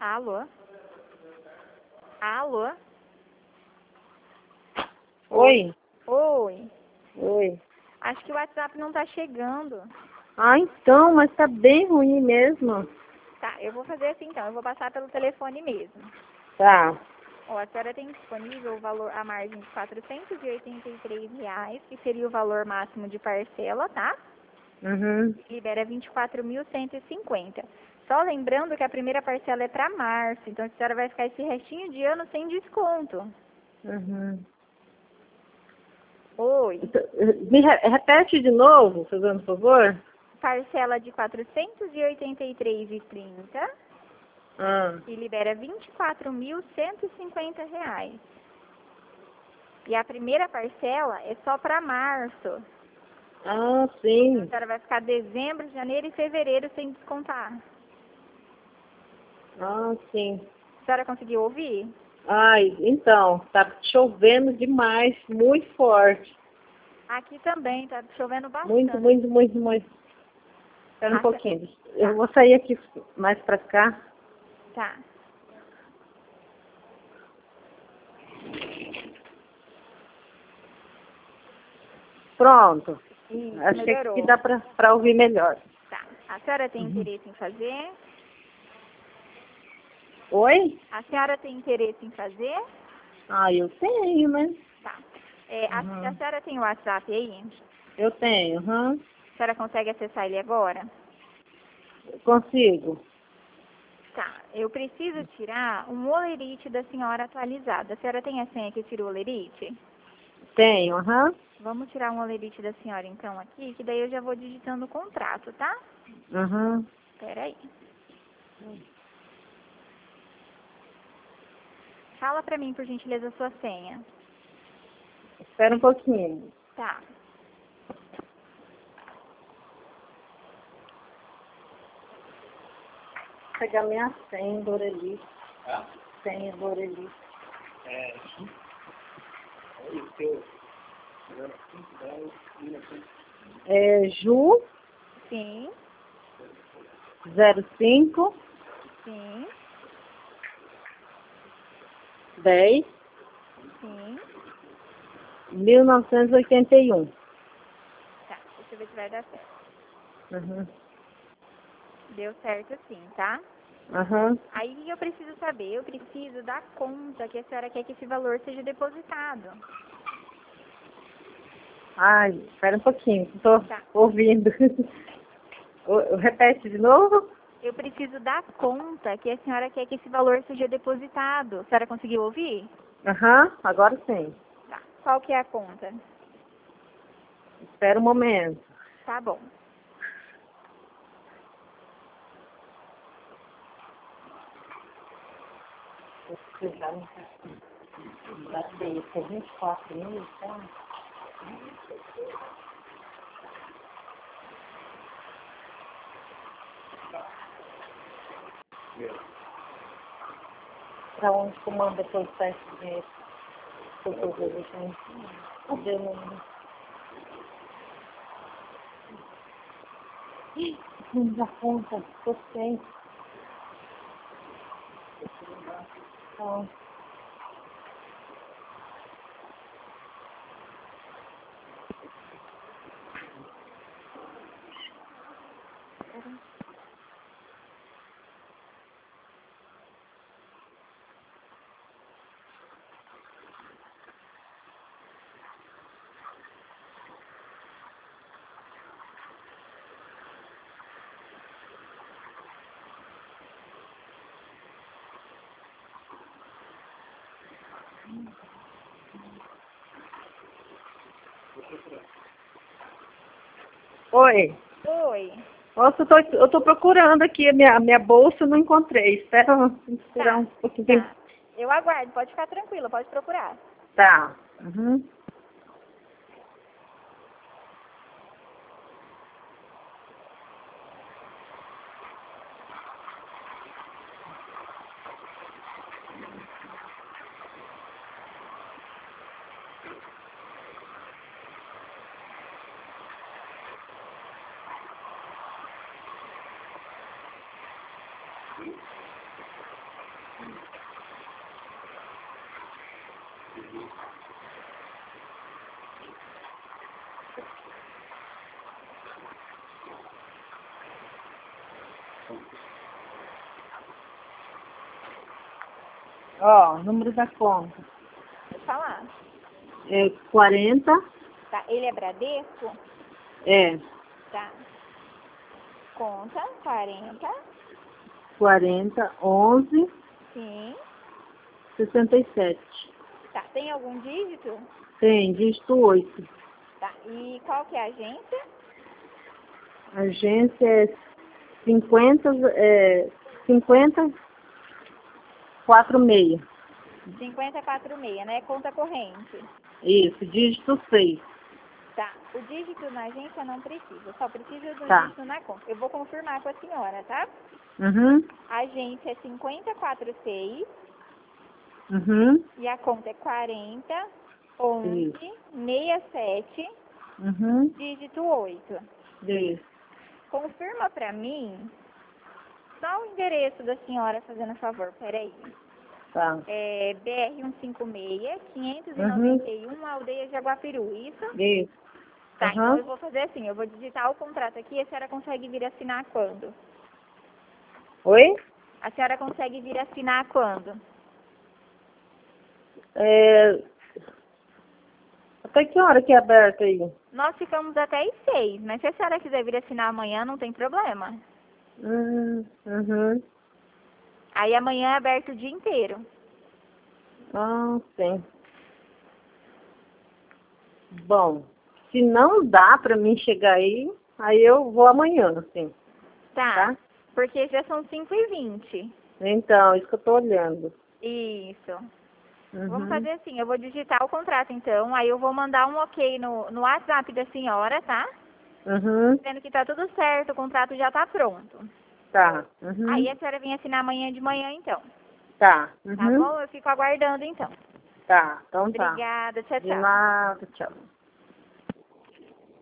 Alô? Alô? Oi. Oi. Oi. Acho que o WhatsApp não tá chegando. Ah, então, mas tá bem ruim mesmo. Tá, eu vou fazer assim então. Eu vou passar pelo telefone mesmo. Tá. Ó, a senhora tem disponível o valor, a margem de R$ 483, que seria o valor máximo de parcela, tá? Uhum. Libera 24.150. Só lembrando que a primeira parcela é para março, então a senhora vai ficar esse restinho de ano sem desconto. Uhum. Oi. Então, repete de novo, fazendo favor. Parcela de R$ 483,30 Ah. e libera R$ 24.150. E a primeira parcela é só para março. Ah, Então a sim. senhora vai ficar dezembro, janeiro e fevereiro sem descontar. Ah, sim. A senhora conseguiu ouvir? Ai, então, tá chovendo demais, muito forte. Aqui também, tá chovendo Muito, bastante. muito, muito, muito. Espera um Ah, pouquinho. tá, Eu vou sair aqui mais pra cá. tá. Pronto. Isso, Acho que aqui melhorou. dá pra ouvir melhor. Tá. A senhora tem Uhum. interesse em fazer? Oi? A senhora tem interesse em fazer? Ah, eu tenho, né? Tá. A Uhum. senhora tem o WhatsApp aí? Eu tenho, uhum. A senhora consegue acessar ele agora? Consigo. Tá. Eu preciso tirar um olerite da senhora atualizada. A senhora tem a senha que tira o olerite? Tenho, aham. Vamos tirar um olerite da senhora então aqui, que daí eu já vou digitando o contrato, tá? Uhum. Espera aí. Fala pra mim, por gentileza, a sua senha. Espera um pouquinho. Tá. Vou pegar minha senha do Oreli. Senha do Oreli. É Ju Sim, 05 sim, 10 sim. 1981. Tá, deixa eu ver se vai dar certo. Uhum. Deu certo sim, tá? Uhum. Aí o que eu preciso saber? Eu preciso da conta que a senhora quer que esse valor seja depositado. Ai, espera um pouquinho, estou Tá. ouvindo. Repete de novo? Eu preciso da conta que a senhora quer que esse valor seja depositado. A senhora conseguiu ouvir? Aham, agora sim. Tá. Qual que é a conta? Espera um momento. Tá bom. Vou precisar bater isso, 24 mil, tá? Para onde tu manda depositar esse dinheiro? Cadê o número? Não dá conta, tô sem. Então, oi. Oi. Nossa, eu tô procurando aqui a minha bolsa, não encontrei. Esperar Tá. um pouquinho. Tá. Eu aguardo. Pode ficar tranquila. Pode procurar. Tá. Uhum. Ó, número da conta. Pode falar. É 40. Tá, ele é Bradesco? É. Tá. Conta, 40. 40, 11, Sim. 67. Tá, tem algum dígito? Tem, dígito 8. Tá, e qual que é a agência? Agência é 50, 46. 5046, né? Conta corrente. Isso, dígito 6. Tá, o dígito na agência não precisa, só precisa do Tá. dígito na conta. Eu vou confirmar com a senhora, tá? Uhum, A agência é 5046 uhum, e a conta é 40 11 isso. 67, Uhum, dígito 8. isso. Confirma pra mim só o endereço da senhora, fazendo a favor, peraí. Tá. É BR-156, Uhum, 591, Aldeia Jaguapiru, isso? isso. Tá, então eu Uhum. vou fazer assim, eu vou digitar o contrato aqui e a senhora consegue vir assinar quando? Oi? A senhora consegue vir assinar quando? É, até que hora que é aberto aí? Nós ficamos até às 6, mas se a senhora quiser vir assinar amanhã, não tem problema. Uhum. Aí amanhã é aberto o dia inteiro. Ah, sim. Bom, se não dá pra mim chegar aí eu vou amanhã, sim. Tá, Tá? porque já são 5h20. Então, isso que eu tô olhando. Isso. Vamos Uhum. fazer assim, eu vou digitar o contrato então, aí eu vou mandar um ok no WhatsApp da senhora, tá? Uhum. Dizendo que tá tudo certo, o contrato já tá pronto. Tá. Aí Uhum. a senhora vem assinar amanhã de manhã então. Tá. Tá Uhum. bom? Eu fico aguardando então. Tá. Então tá. Obrigada, tchau, De tchau. nada, tchau.